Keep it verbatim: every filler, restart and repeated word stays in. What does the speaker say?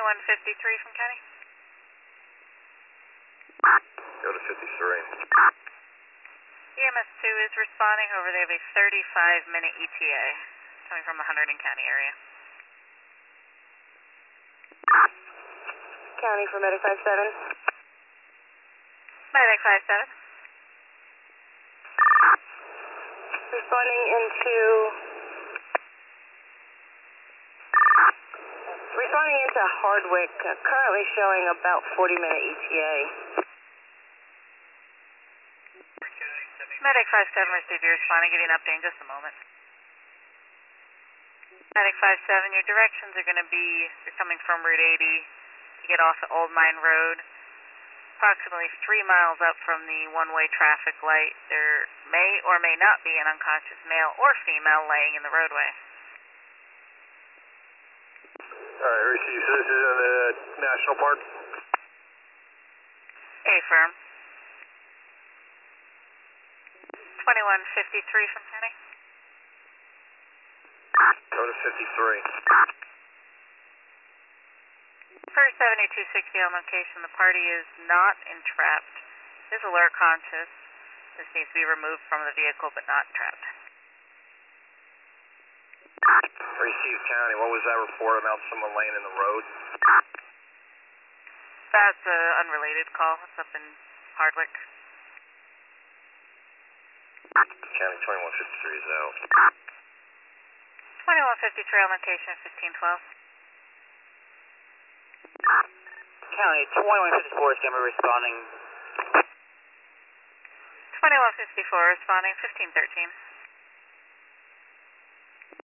twenty-one fifty-three from County. Go to fifty-three. E M S two is responding. Over, they have a thirty-five minute E T A coming from the Hunterdon County area. County for Medic five seven. Medic five seven. Responding into... Responding into Hardwick, uh, currently showing about forty minute E T A. Medic five seven, receive your responding. Give you an update in just a moment. Medic five seven, your directions are going to be, you're coming from Route eighty, you get off at Old Mine Road, approximately three miles up from the one-way traffic light. There may or may not be an unconscious male or female laying in the roadway. Alright, receive. So this is in the National Park? Affirm. twenty-one fifty-three from County. Go to fifty-three. First seventy-two sixty on location. The party is not entrapped. It is alert conscious. This needs to be removed from the vehicle but not entrapped. Receive County. What was that report about someone laying in the road? That's an unrelated call. It's up in Hardwick. County twenty-one fifty-three is out. twenty-one fifty-three on location, fifteen twelve. County twenty-one fifty-four is going to be responding. twenty-one fifty-four responding, fifteen thirteen.